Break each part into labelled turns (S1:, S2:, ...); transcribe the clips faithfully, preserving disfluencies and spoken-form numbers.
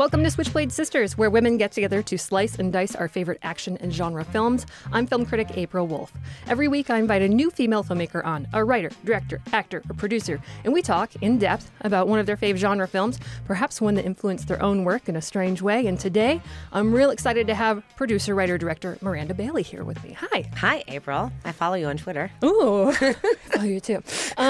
S1: Welcome to Switchblade Sisters, where women get together to slice and dice our favorite action and genre films. I'm film critic April Wolf. Every week I invite a new female filmmaker on, a writer, director, actor, or producer, and we talk in depth about one of their fave genre films, perhaps one that influenced their own work in a strange way. And today, I'm real excited to have producer, writer, director Miranda Bailey here with me. Hi.
S2: Hi, April. I follow you on Twitter.
S1: Ooh, I follow you too.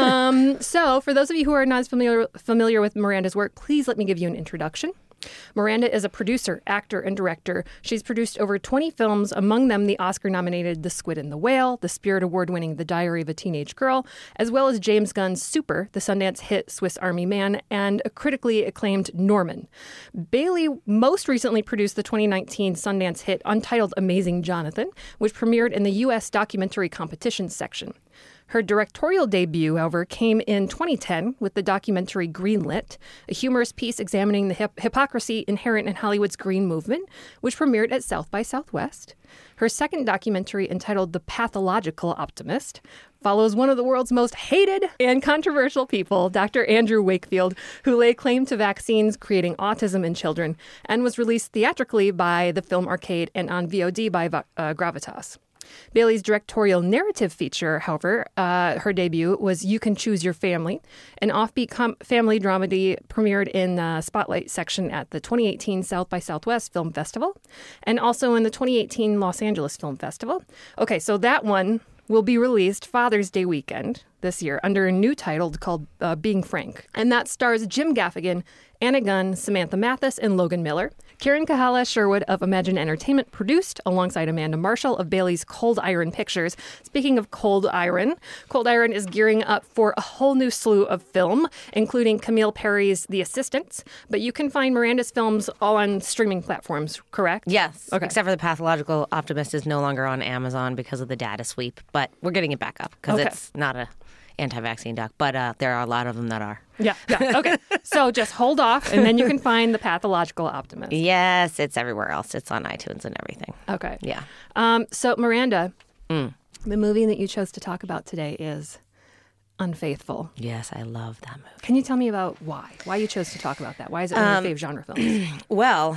S1: Um, so, for those of you who are not as familiar familiar with Miranda's work, please let me give you an introduction. Miranda is a producer, actor, and director. She's produced over twenty films, among them the Oscar-nominated The Squid and the Whale, the Spirit Award-winning The Diary of a Teenage Girl, as well as James Gunn's Super, the Sundance hit Swiss Army Man, and a critically acclaimed Norman. Bailey most recently produced the twenty nineteen Sundance hit Untitled Amazing Jonathan, which premiered in the U S documentary competitions section. Her directorial debut, however, came in twenty ten with the documentary Greenlit, a humorous piece examining the hip- hypocrisy inherent in Hollywood's green movement, which premiered at South by Southwest. Her second documentary, entitled The Pathological Optimist, follows one of the world's most hated and controversial people, Doctor Andrew Wakefield, who lay claim to vaccines creating autism in children, and was released theatrically by the Film Arcade and on V O D by uh, Gravitas. Bailey's directorial narrative feature, however, uh, her debut was You Can Choose Your Family, an offbeat com- family dramedy premiered in the Spotlight section at the twenty eighteen South by Southwest Film Festival and also in the twenty eighteen Los Angeles Film Festival. Okay, so that one will be released Father's Day weekend this year under a new title called uh, Being Frank. And that stars Jim Gaffigan, Anna Gunn, Samantha Mathis, and Logan Miller. Karen Kahala Sherwood of Imagine Entertainment produced, alongside Amanda Marshall of Bailey's Cold Iron Pictures. Speaking of Cold Iron, Cold Iron is gearing up for a whole new slew of film, including Camille Perry's The Assistants. But you can find Miranda's films all on streaming platforms, correct?
S2: Yes,
S1: okay.
S2: Except for The Pathological Optimist is no longer on Amazon because of the data sweep, but we're getting it back up because
S1: Okay.
S2: it's not a anti-vaccine doc, but uh, there are a lot of them that are.
S1: Yeah, yeah, okay. So just hold off, and then you can find The Pathological Optimist.
S2: Yes, it's everywhere else. It's on iTunes and everything.
S1: Okay.
S2: Yeah.
S1: Um, so, Miranda,
S2: Mm.
S1: the movie that you chose to talk about today is Unfaithful.
S2: Yes, I love that movie.
S1: Can you tell me about why? Why you chose to talk about that? Why is it one of your fave genre films?
S2: Well,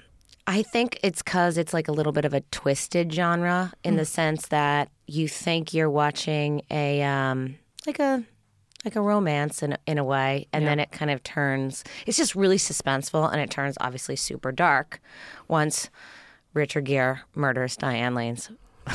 S2: I think it's because it's like a little bit of a twisted genre in
S1: Mm.
S2: the sense that you think you're watching a um, like a like a romance in a, in a way, and
S1: Yeah.
S2: then it kind of turns. It's just really suspenseful, and it turns obviously super dark once Richard Gere murders Diane Lane's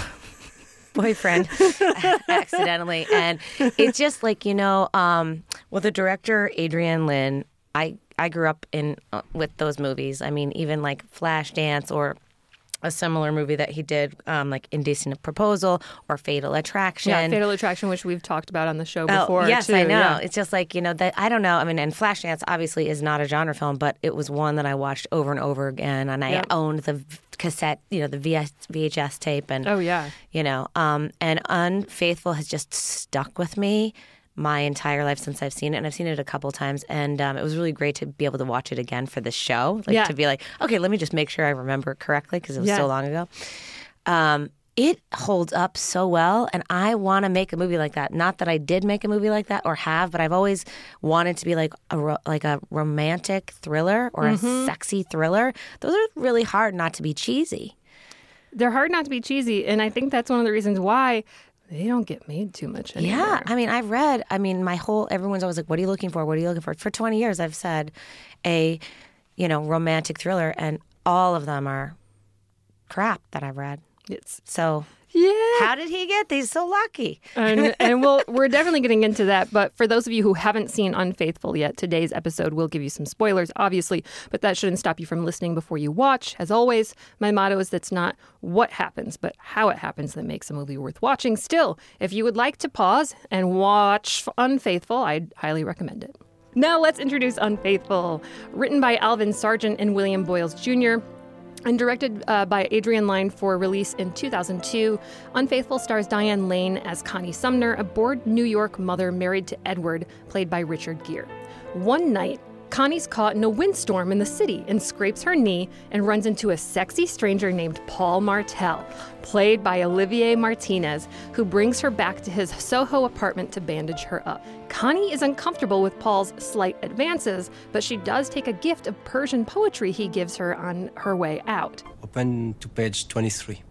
S2: boyfriend accidentally, and it's just like you know, um, well, the director Adrian Lin, I. I grew up in uh, with those movies. I mean, even like Flashdance or a similar movie that he did, um, like Indecent Proposal or Fatal Attraction.
S1: Yeah, Fatal Attraction, which we've talked about on the show
S2: Oh,
S1: before.
S2: yes,
S1: too.
S2: I know.
S1: Yeah.
S2: It's just like, you know, that I don't know. I mean, and Flashdance obviously is not a genre film, but it was one that I watched over and over again. And I
S1: Yep.
S2: owned the v- cassette, you know, the V S, V H S tape. And,
S1: Oh, yeah.
S2: you know, um, and Unfaithful has just stuck with me my entire life since I've seen it, and I've seen it a couple times, and um, it was really great to be able to watch it again for this show, like
S1: Yeah.
S2: to be like, okay, let me just make sure I remember it correctly because it was
S1: Yeah.
S2: so long ago. Um, it holds up so well, and I want to make a movie like that. Not that I did make a movie like that or have, but I've always wanted to be like a ro- like a romantic thriller or
S1: Mm-hmm.
S2: a sexy thriller. Those are really hard not to be cheesy.
S1: They're hard not to be cheesy, and I think that's one of the reasons why they don't get made too much anymore.
S2: Yeah, I mean, I've read, I mean, my whole, everyone's always like, what are you looking for? What are you looking for? For twenty years, I've said a, you know, romantic thriller, and all of them are crap that I've read.
S1: It's,
S2: So
S1: yeah.
S2: how did he get these? So lucky.
S1: and and we'll, we're definitely getting into that. But for those of you who haven't seen Unfaithful yet, today's episode will give you some spoilers, obviously. But that shouldn't stop you from listening before you watch. As always, my motto is that's not what happens, but how it happens that makes a movie worth watching. Still, if you would like to pause and watch Unfaithful, I'd highly recommend it. Now let's introduce Unfaithful. Written by Alvin Sargent and William Boyles Junior and directed uh, by Adrian Lyne for release in two thousand two, Unfaithful stars Diane Lane as Connie Sumner, a bored New York mother married to Edward, played by Richard Gere. One night, Connie's caught in a windstorm in the city and scrapes her knee and runs into a sexy stranger named Paul Martell, played by Olivier Martinez, who brings her back to his Soho apartment to bandage her up. Connie is uncomfortable with Paul's slight advances, but she does take a gift of Persian poetry he gives her on her way out.
S3: Open to page twenty-three.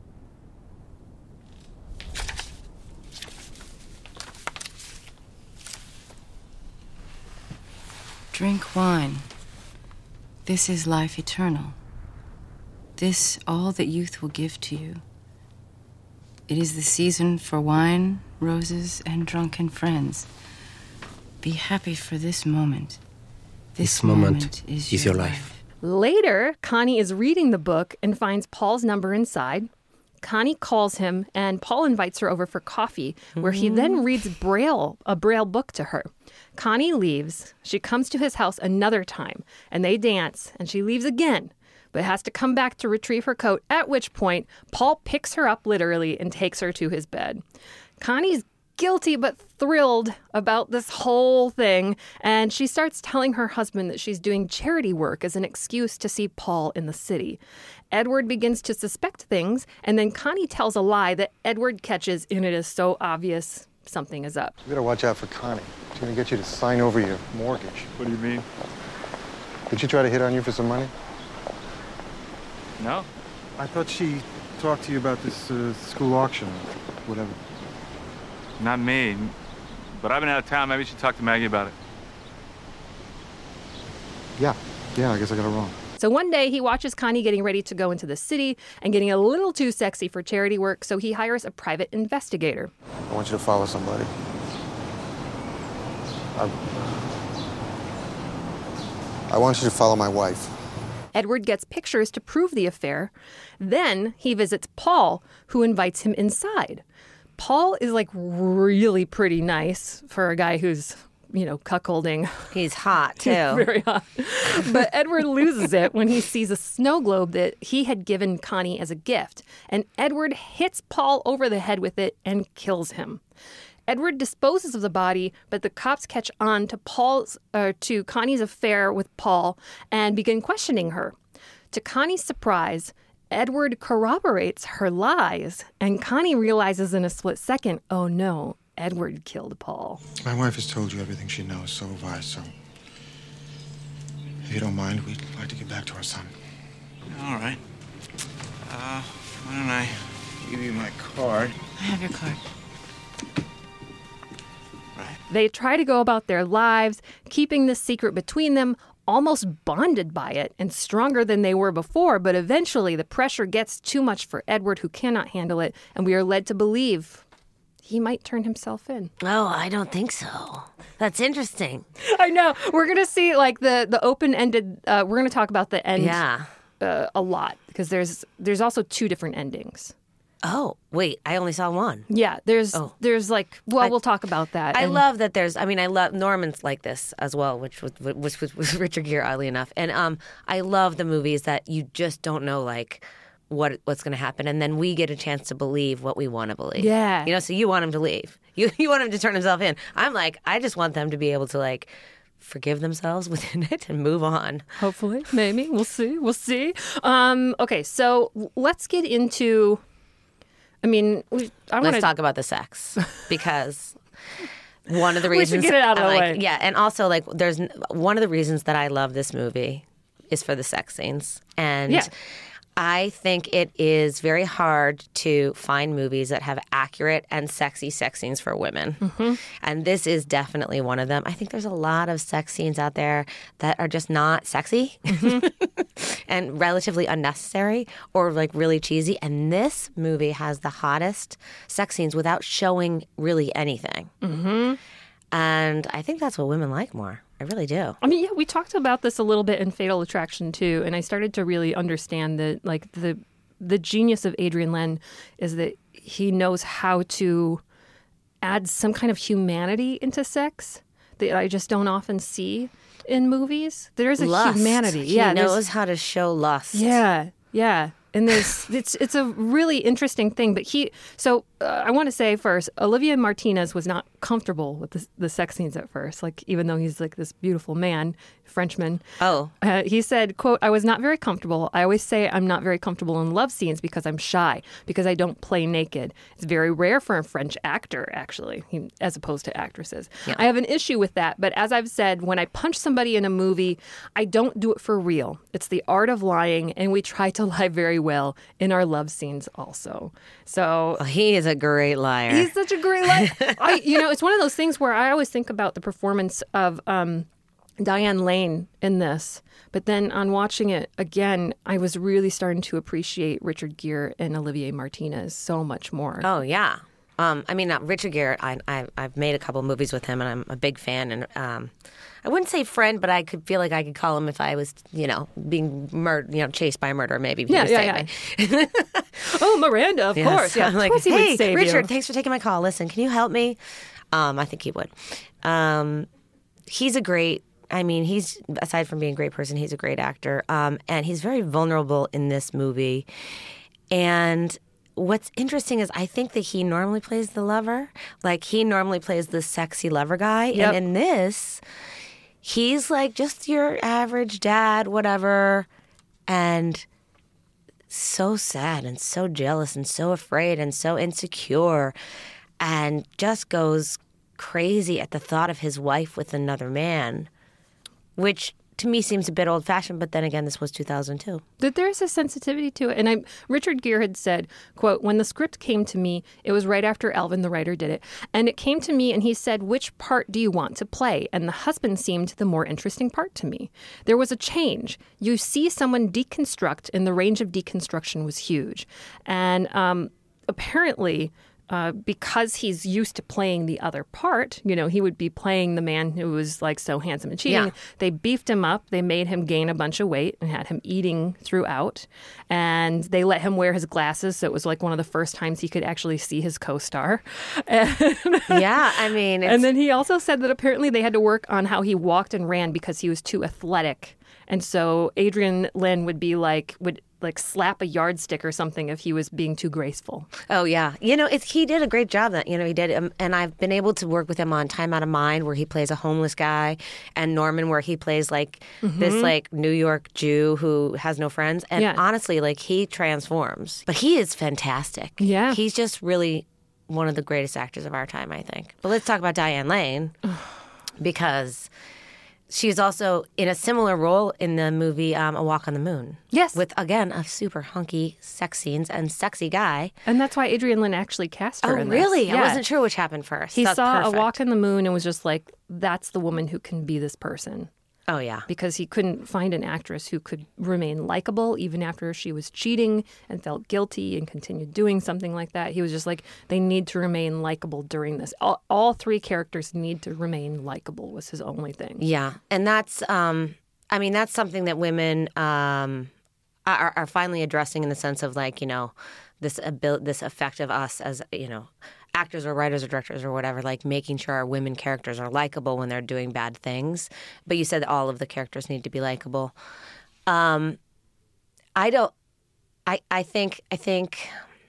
S4: Drink wine. This is life eternal. This all that youth will give to you. It is the season for wine, roses, and drunken friends. Be happy for this moment. This,
S3: This moment
S4: moment is,
S3: is
S4: your
S3: your
S4: life.
S3: life.
S1: Later, Connie is reading the book and finds Paul's number inside. Connie calls him, and Paul invites her over for coffee, where he then reads Braille, a Braille book to her. Connie leaves. She comes to his house another time, and they dance, and she leaves again, but has to come back to retrieve her coat, at which point Paul picks her up literally and takes her to his bed. Connie's guilty but thrilled about this whole thing, and she starts telling her husband that she's doing charity work as an excuse to see Paul in the city. Edward begins to suspect things, and then Connie tells a lie that Edward catches, and it is so obvious something is up.
S5: You better watch out for Connie. She's gonna get you to sign over your mortgage.
S6: What do you mean?
S5: Did she try to hit on you for some money?
S6: No.
S5: I thought she talked to you about this uh, school auction, whatever.
S6: Not me. But I've been out of town. Maybe you should talk to Maggie about it.
S5: Yeah, yeah, I guess I got it wrong.
S1: So one day he watches Connie getting ready to go into the city and getting a little too sexy for charity work, so he hires a private investigator.
S5: I want you to follow somebody. I, I want you to follow my wife.
S1: Edward gets pictures to prove the affair. Then he visits Paul, who invites him inside. Paul is like really pretty nice for a guy who's, you know, cuckolding.
S2: He's hot, too.
S1: Very hot. But Edward loses it when he sees a snow globe that he had given Connie as a gift. And Edward hits Paul over the head with it and kills him. Edward disposes of the body, but the cops catch on to Paul's uh, to Connie's affair with Paul and begin questioning her. To Connie's surprise, Edward corroborates her lies, and Connie realizes in a split second, oh no, Edward killed Paul.
S5: My wife has told you everything she knows, so have I, so... If you don't mind, we'd like to get back to our son.
S7: All right. Uh, why don't I give you my card?
S4: I have your card.
S7: Right.
S1: They try to go about their lives, keeping this secret between them, almost bonded by it and stronger than they were before, but eventually the pressure gets too much for Edward, who cannot handle it, and we are led to believe he might turn himself in.
S2: Oh, I don't think so. That's interesting.
S1: I know. We're going to see like the, the open-ended, uh, we're going to talk about the end
S2: Yeah.
S1: uh, a lot because there's there's also two different endings.
S2: Oh, wait, I only saw one.
S1: Yeah, there's
S2: Oh.
S1: there's like, well,
S2: I-
S1: we'll talk about that.
S2: I
S1: And-
S2: love that there's, I mean, I love, Norman's like this as well, which was, was, was, was Richard Gere, oddly enough. And um, I love the movies that you just don't know, like, what what's going to happen. And then we get a chance to believe what we want to believe.
S1: Yeah.
S2: You know, so you want him to leave. You, you want him to turn himself in. I'm like, I just want them to be able to, like, forgive themselves within it and move on.
S1: Hopefully, maybe. We'll see. We'll see. Um, okay, so let's get into... I mean, we, I want
S2: Let's
S1: to
S2: talk about the sex because one of the
S1: We should
S2: reasons
S1: get it out of
S2: I
S1: the
S2: like,
S1: way.
S2: yeah, and also like there's one of the reasons that I love this movie is for the sex scenes, and
S1: Yeah.
S2: I think it is very hard to find movies that have accurate and sexy sex scenes for women.
S1: Mm-hmm.
S2: And this is definitely one of them. I think there's a lot of sex scenes out there that are just not sexy
S1: Mm-hmm.
S2: and relatively unnecessary or like really cheesy. And this movie has the hottest sex scenes without showing really anything. Mm-hmm. And I think that's what women like more. I really do.
S1: I mean, yeah, we talked about this a little bit in Fatal Attraction too, and I started to really understand that, like the the genius of Adrian Lenn is that he knows how to add some kind of humanity into sex that I just don't often see in movies. There's a
S2: Lust.
S1: humanity,
S2: He
S1: yeah. there's-
S2: knows how to show lust.
S1: yeah, yeah. And there's it's it's a really interesting thing. But he so uh, I want to say first, Olivier Martinez was not comfortable with the, the sex scenes at first. Like even though he's like this beautiful man, Frenchman.
S2: Oh,
S1: uh, he said, "quote I was not very comfortable. I always say I'm not very comfortable in love scenes because I'm shy because I don't play naked. It's very rare for a French actor, actually, he, as opposed to actresses.
S2: Yeah.
S1: I have an issue with that. But as I've said, when I punch somebody in a movie, I don't do it for real. It's the art of lying, and we try to lie very well in our love scenes also. So
S2: well, he is a great liar.
S1: he's such a great liar. I, you know, it's one of those things where I always think about the performance of um, Diane Lane in this. But then on watching it again, I was really starting to appreciate Richard Gere and Olivier Martinez so much more.
S2: Oh, yeah. Um, I mean, uh, Richard Gere, I, I, I've made a couple movies with him, and I'm a big fan. And um, I wouldn't say friend, but I could feel like I could call him if I was, you know, being mur- you know, chased by a murderer, maybe. He
S1: Yeah,
S2: would
S1: yeah,
S2: save me.
S1: Oh, Miranda, of
S2: Yes.
S1: course. Yeah,
S2: I'm
S1: of
S2: like,
S1: course he
S2: hey,
S1: would save
S2: Richard,
S1: you.
S2: thanks for taking my call. Listen, can you help me? Um, I think he would. Um, he's a great, I mean, he's, aside from being a great person, he's a great actor. Um, and he's very vulnerable in this movie. And what's interesting is I think that he normally plays the lover. Like, he normally plays the sexy lover guy.
S1: Yep.
S2: And in this, he's like just your average dad, whatever. And so sad and so jealous and so afraid and so insecure, and just goes crazy at the thought of his wife with another man, which to me seems a bit old-fashioned, but then again, this was two thousand two.
S1: That there's a sensitivity to it. And I, Richard Gere had said, quote, when the script came to me, it was right after Alvin, the writer, did it. And it came to me and he said, which part do you want to play? And the husband seemed the more interesting part to me. There was a change. You see someone deconstruct, and the range of deconstruction was huge. And um, apparently... Uh, because he's used to playing the other part, you know, he would be playing the man who was like so handsome and cheating.
S2: Yeah.
S1: They beefed him up. They made him gain a bunch of weight and had him eating throughout. And they let him wear his glasses. So it was like one of the first times he could actually see his co-star. And,
S2: Yeah, I mean, it's,
S1: and then he also said that apparently they had to work on how he walked and ran because he was too athletic. And so Adrian Lynn would be like, would like slap a yardstick or something if he was being too graceful.
S2: oh yeah, you know, it's he did a great job. That you know he did, um, and I've been able to work with him on Time Out of Mind, where he plays a homeless guy, and Norman, where he plays like this like New York Jew who has no friends. And
S1: Yeah.
S2: honestly, like he transforms, but he is fantastic.
S1: Yeah.
S2: he's just really one of the greatest actors of our time, I think. But let's talk about Diane Lane because she's also in a similar role in the movie um, A Walk on the Moon.
S1: Yes.
S2: With, again, a super hunky sex scenes and sexy guy.
S1: And that's why Adrian Lynn actually cast her
S2: Oh,
S1: in this.
S2: really? I
S1: Yeah.
S2: wasn't sure which happened first.
S1: He
S2: That's
S1: saw
S2: perfect.
S1: A Walk on the Moon and was just like, that's the woman who can be this person.
S2: Oh, yeah.
S1: Because he couldn't find an actress who could remain likable even after she was cheating and felt guilty and continued doing something like that. He was just like, they need to remain likable during this. All, all three characters need to remain likable was his only thing.
S2: Yeah. And that's, um, I mean, that's something that women um, are, are finally addressing in the sense of like, you know, this abil- this effect of us as, you know, actors or writers or directors or whatever, like making sure our women characters are likable when they're doing bad things. But you said that all of the characters need to be likable. Um, I don't, I, I think, I think,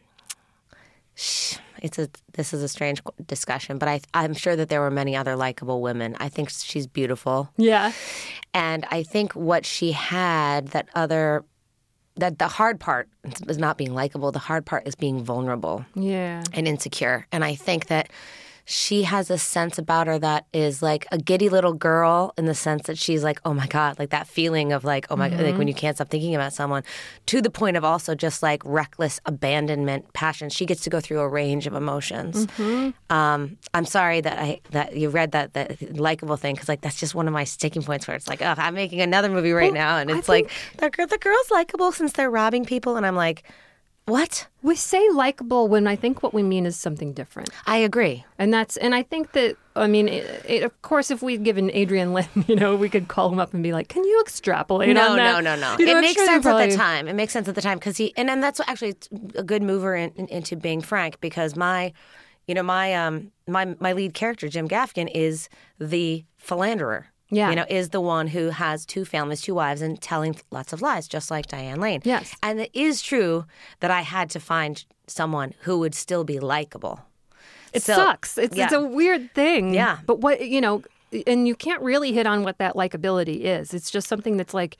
S2: it's a, this is a strange discussion, but I, I'm sure that there were many other likable women. I think she's beautiful.
S1: Yeah.
S2: And I think what she had that other, that the hard part is not being likable. The hard part is being vulnerable
S1: Yeah.
S2: and insecure. And I think that she has a sense about her that is like a giddy little girl in the sense that she's like, oh my God, like that feeling of like, oh my God, like when you can't stop thinking about someone, to the point of also just like reckless abandonment, passion. She gets to go through a range of emotions. Um, I'm sorry that I that you read that that likable thing because like that's just one of my sticking points where it's like, oh, I'm making another movie right now, and it's like the gir- the girl's likable since they're robbing people, and I'm like, what?
S1: We say likable when I think what we mean is something different.
S2: I agree.
S1: And that's, and I think that, I mean, it, it, of course, if we'd given Adrian Lynn, you know, we could call him up and be like, can you extrapolate
S2: No,
S1: on
S2: no,
S1: that?
S2: no, no.
S1: You know,
S2: it
S1: I'm
S2: makes
S1: sure they're
S2: sense at
S1: probably-
S2: the time. It makes sense at the time because he, and then that's actually a good mover in, in, into being frank because my, you know, my um, my my lead character Jim Gaffigan is the philanderer.
S1: Yeah.
S2: You know, is the one who has two families, two wives, and telling lots of lies, just like Diane Lane.
S1: Yes.
S2: And it is true that I had to find someone who would still be likable.
S1: It
S2: So,
S1: sucks. It's,
S2: yeah.
S1: it's a weird thing.
S2: Yeah.
S1: But what, you know, and you can't really hit on what that likability is. It's just something that's like,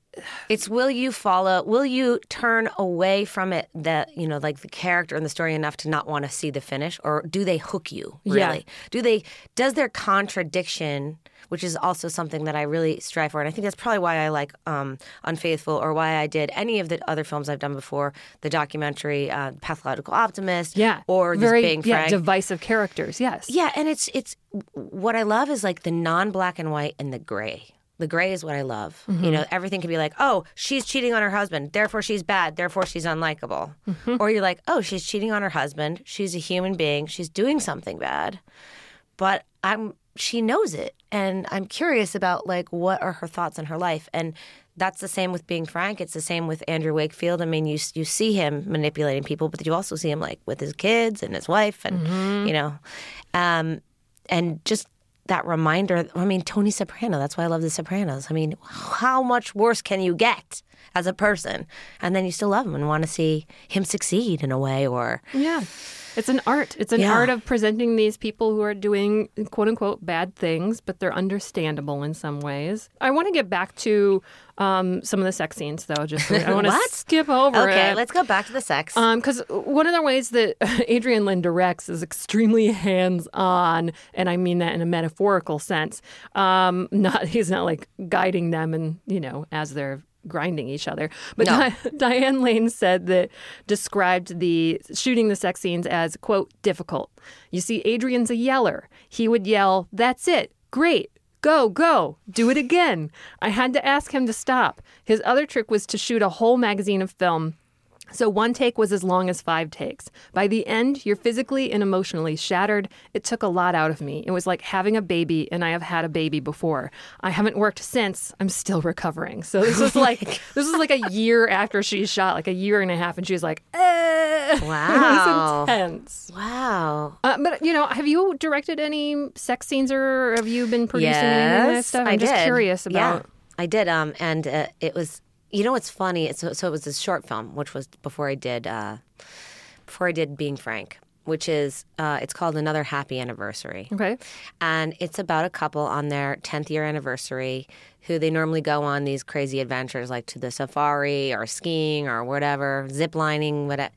S2: It's will you follow, will you turn away from it, that, you know, like the character and the story enough to not want to see the finish? Or do they hook you, really?
S1: Yeah.
S2: Do they, does their contradiction, which is also something that I really strive for, and I think that's probably why I like um, Unfaithful, or why I did any of the other films I've done before, the documentary uh, Pathological Optimist,
S1: yeah.
S2: or just
S1: very
S2: Being
S1: yeah,
S2: Frank.
S1: divisive characters, yes.
S2: Yeah, and it's, it's, what I love is like the non-black and white and the gray. The gray is what I love.
S1: Mm-hmm.
S2: You know, everything can be like, oh, she's cheating on her husband, therefore she's bad, therefore she's unlikable.
S1: Mm-hmm.
S2: Or you're like, oh, she's cheating on her husband, she's a human being, she's doing something bad, but I'm she knows it, and I'm curious about like what are her thoughts in her life. And that's the same with Being Frank. It's the same with Andrew Wakefield. I mean, you you see him manipulating people, but you also see him like with his kids and his wife, and
S1: Mm-hmm.
S2: you know, um, and just. That reminder, I mean, Tony Soprano, that's why I love The Sopranos. I mean, how much worse can you get as a person? And then you still love him and want to see him succeed in a way, or...
S1: Yeah. It's an art. It's an
S2: Yeah.
S1: art of presenting these people who are doing quote unquote bad things, but they're understandable in some ways. I want to get back to um, some of the sex scenes, though. Just I want to
S2: What?
S1: skip over
S2: Okay,
S1: it.
S2: let's go back to the sex.
S1: Because one of the ways that Adrian Lynn directs is extremely hands-on, and I mean that in a metaphorical sense. Um, not he's not like guiding them, and you know, as they're grinding each other. But
S2: No.
S1: Di- Diane Lane said that described the shooting the sex scenes as quote difficult. You see, Adrian's a yeller. He would yell, "That's it, great." Go, go, do it again. I had to ask him to stop. His other trick was to shoot a whole magazine of film. So one take was as long as five takes. By the end, you're physically and emotionally shattered. It took a lot out of me. It was like having a baby, and I have had a baby before. I haven't worked since. I'm still recovering. So this was like this was like a year after she shot, like a year and a half, and she was like, eh.
S2: Wow.
S1: It was intense.
S2: Wow.
S1: Uh, but, you know, have you directed any sex scenes, or have you been producing any of this
S2: Yes,
S1: stuff? I'm
S2: I
S1: just
S2: did.
S1: curious about...
S2: Yeah, I did. Um, and uh, it was, you know what's funny? It's, so, so it was a short film, which was before I did, uh, before I did Being Frank, which is, uh, it's called Another Happy Anniversary.
S1: Okay.
S2: And it's about a couple on their tenth year anniversary who they normally go on these crazy adventures, like to the safari or skiing or whatever, zip lining, whatever.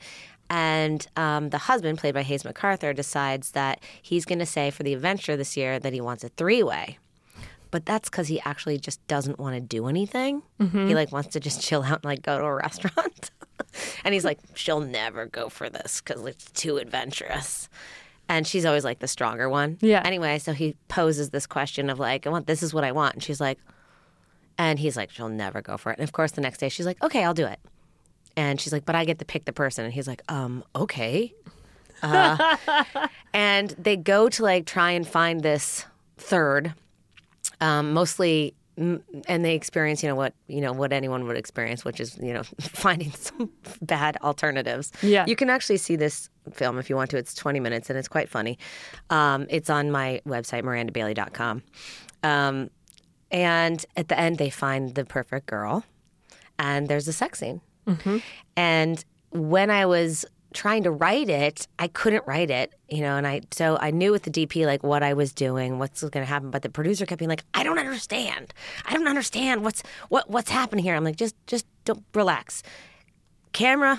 S2: And um, the husband, played by Hayes MacArthur, decides that he's going to say for the adventure this year that he wants a three-way. But that's because he actually just doesn't want to do anything.
S1: Mm-hmm.
S2: He like wants to just chill out and like go to a restaurant. And he's like, she'll never go for this because it's too adventurous. And she's always like the stronger one.
S1: Yeah.
S2: Anyway, so he poses this question of like, I want this is what I want. And she's like, and he's like, she'll never go for it. And of course, the next day she's like, okay, I'll do it. And she's like, but I get to pick the person. And he's like, um, okay. Uh, and they go to like try and find this third, um, mostly, mm, and they experience, you know, what, you know, what anyone would experience, which is, you know, finding some bad alternatives.
S1: Yeah.
S2: You can actually see this film if you want to. It's twenty minutes and it's quite funny. Um, it's on my website, miranda bailey dot com. Um, and at the end, they find the perfect girl and there's a sex scene.
S1: Mm-hmm.
S2: And when I was trying to write it, I couldn't write it, you know, and I, so I knew with the D P, like what I was doing, what's going to happen. But the producer kept being like, I don't understand. I don't understand what's, what, what's happening here. I'm like, just, just don't relax. Camera,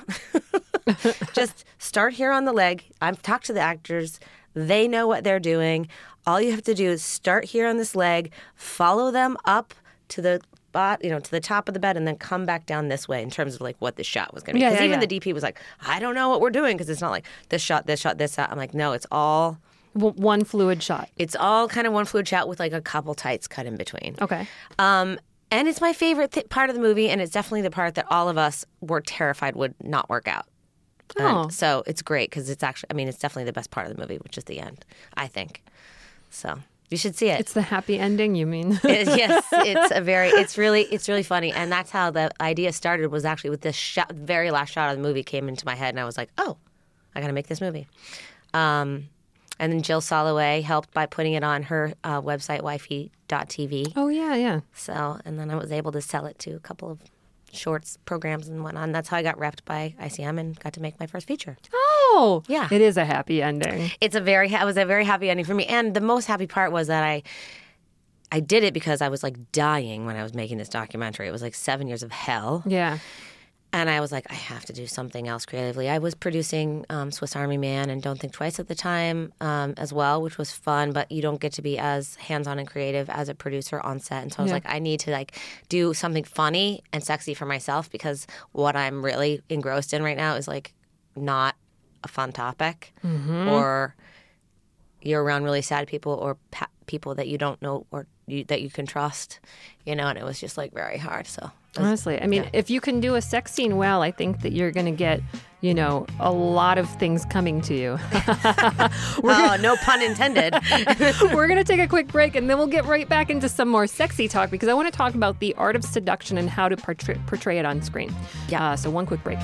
S2: just start here on the leg. I've talked to the actors. They know what they're doing. All you have to do is start here on this leg, follow them up to the bot, you know, to the top of the bed, and then come back down this way in terms of like what the shot was going to be.
S1: Yeah,
S2: Because
S1: yeah,
S2: even
S1: yeah.
S2: the D P was like, I don't know what we're doing because it's not like this shot, this shot, this shot. I'm like, no, it's all
S1: W- one fluid shot.
S2: it's all kind of one fluid shot with like a couple tights cut in between.
S1: Okay.
S2: Um, and it's my favorite th- part of the movie, and it's definitely the part that all of us were terrified would not work out. And
S1: Oh.
S2: so it's great because it's actually, I mean, it's definitely the best part of the movie, which is the end, I think. So you should see it.
S1: It's the happy ending, you mean?
S2: It- yes, it's a very, it's really, it's really funny, and that's how the idea started. Was actually with this shot, very last shot of the movie came into my head, and I was like, oh, I got to make this movie. Um, And then Jill Soloway helped by putting it on her uh, website, wifey dot t v.
S1: Oh, yeah, yeah.
S2: So, and then I was able to sell it to a couple of shorts programs and whatnot. And that's how I got repped by I C M and got to make my first feature.
S1: Oh,
S2: Yeah.
S1: It is a happy ending.
S2: It's a very, it was a very happy ending for me. And the most happy part was that I, I did it because I was like dying when I was making this documentary. It was like seven years of hell.
S1: Yeah.
S2: And I was like, I have to do something else creatively. I was producing um, Swiss Army Man and Don't Think Twice at the time um, as well, which was fun, but you don't get to be as hands-on and creative as a producer on set. And so I was
S1: Yeah.
S2: like, I need to like do something funny and sexy for myself because what I'm really engrossed in right now is like not a fun topic or you're around really sad people or pa- people that you don't know or you, that you can trust, you know, and it was just like very hard. So
S1: Honestly, I mean,
S2: yeah.
S1: if you can do a sex scene well, I think that you're going to get, you know, a lot of things coming to you.
S2: oh, no pun intended.
S1: We're going to take a quick break and then we'll get right back into some more sexy talk because I want to talk about the art of seduction and how to portray, portray it on screen.
S2: Yeah.
S1: Uh, so one quick break.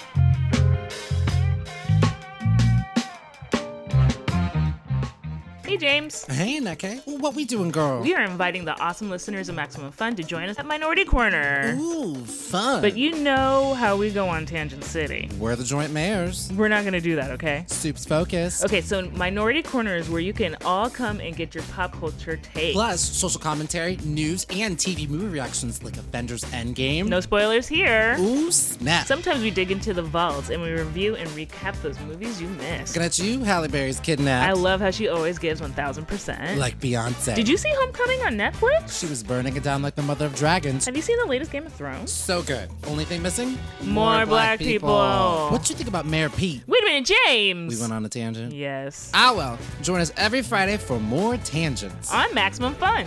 S8: Hey, James.
S9: Hey, Neke. What we doing, girl?
S8: We are inviting the awesome listeners of Maximum Fun to join us at Minority Corner.
S9: Ooh, fun.
S8: But you know how we go on Tangent City.
S9: We're the joint mayors.
S8: We're not going to do that, okay?
S9: Soup's focus.
S8: Okay, so Minority Corner is where you can all come and get your pop culture take.
S9: Plus, social commentary, news, and T V movie reactions like Avengers Endgame.
S8: No spoilers here.
S9: Ooh, snap.
S8: Sometimes we dig into the vaults and we review and recap those movies you missed.
S9: Looking at you, Halle Berry's Kidnapped.
S8: I love how she always gives one thousand percent.
S9: Like Beyonce.
S8: Did you see Homecoming on Netflix?
S9: She was burning it down like the mother of dragons.
S8: Have you seen the latest Game of Thrones?
S9: So good. Only thing missing?
S8: More black people.
S9: What you think about Mayor Pete?
S8: Wait a minute, James!
S9: We went on a tangent.
S8: Yes.
S9: Ah, well. Join us every Friday for more tangents.
S8: On Maximum Fun.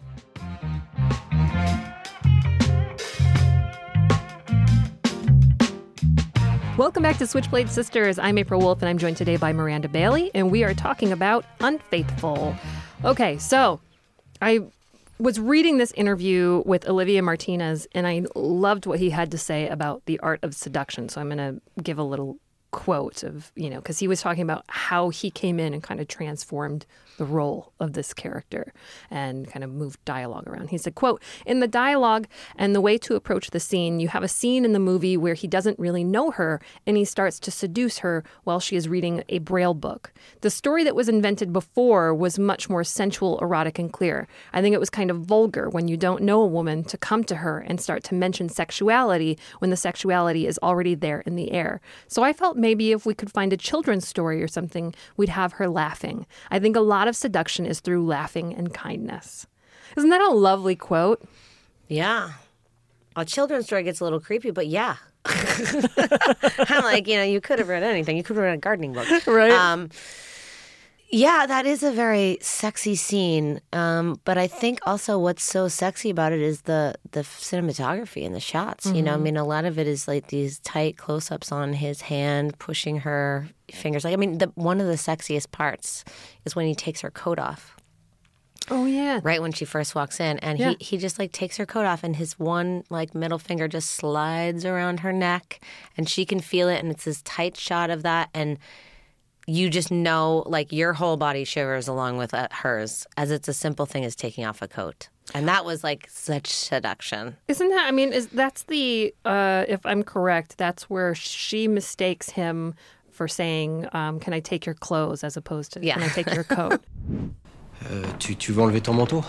S1: Welcome back to Switchblade Sisters. I'm April Wolf, and I'm joined today by Miranda Bailey, and we are talking about Unfaithful. Okay, so I was reading this interview with Olivia Martinez, and I loved what he had to say about the art of seduction. So I'm going to give a little quote of, you know, because he was talking about how he came in and kind of transformed the role of this character and kind of moved dialogue around. He said, quote, "In the dialogue and the way to approach the scene, you have a scene in the movie where he doesn't really know her and he starts to seduce her while she is reading a Braille book. The story that was invented before was much more sensual, erotic, and clear. I think it was kind of vulgar when you don't know a woman to come to her and start to mention sexuality when the sexuality is already there in the air. So I felt maybe if we could find a children's story or something, we'd have her laughing. I think a lot of seduction is through laughing and kindness." Isn't that a lovely quote?
S2: Yeah. A children's story gets a little creepy, but yeah. I'm like, you know, you could have read anything. You could have read a gardening book.
S1: Right.
S2: Um, yeah, that is a very sexy scene. Um, but I think also what's so sexy about it is the, the cinematography and the shots. Mm-hmm. You know, I mean, a lot of it is like these tight close-ups on his hand, pushing her fingers. Like, I mean, the, one of the sexiest parts is when he takes her coat off.
S1: Oh, yeah.
S2: Right when she first walks in. And
S1: Yeah.
S2: he, he just, like, takes her coat off and his one, like, middle finger just slides around her neck. And she can feel it. And it's this tight shot of that. And you just know, like, your whole body shivers along with uh, hers, as it's a simple thing as taking off a coat. And that was, like, such seduction.
S1: Isn't that, I mean, is that's the, uh, if I'm correct, that's where she mistakes him for saying, um, can I take your clothes, as opposed to,
S2: Yeah.
S1: can I take your coat?
S3: Euh, tu, tu veux enlever ton manteau?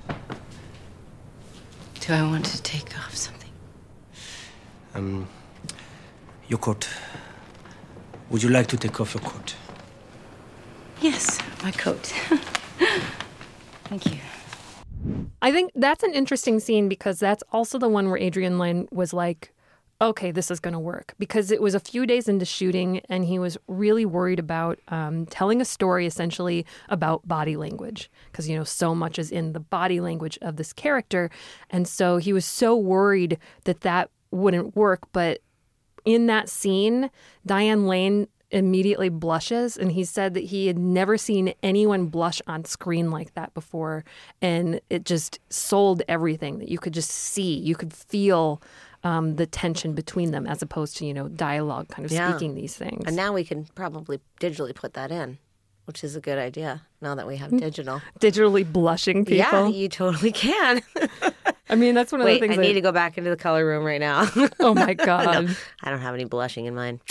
S4: Do I want to take off something?
S3: Um, your coat. Would you like to take off your coat?
S4: Yes, my coat. Thank you.
S1: I think that's an interesting scene because that's also the one where Adrian Lyne was like, okay, this is going to work. Because it was a few days into shooting and he was really worried about um, telling a story essentially about body language. Because, you know, so much is in the body language of this character. And so he was so worried that that wouldn't work. But in that scene, Diane Lane immediately blushes, and he said that he had never seen anyone blush on screen like that before, and it just sold everything. That you could just see, you could feel um, the tension between them, as opposed to, you know, dialogue kind of
S2: Yeah.
S1: speaking these things.
S2: And now we can probably digitally put that in. which is a good idea now that we have digital.
S1: Digitally blushing people.
S2: Yeah, you totally can.
S1: I mean, that's one of
S2: Wait,
S1: the things
S2: I
S1: that...
S2: need to go back into the color room right now.
S1: Oh, my God.
S2: No, I don't have any blushing in mine.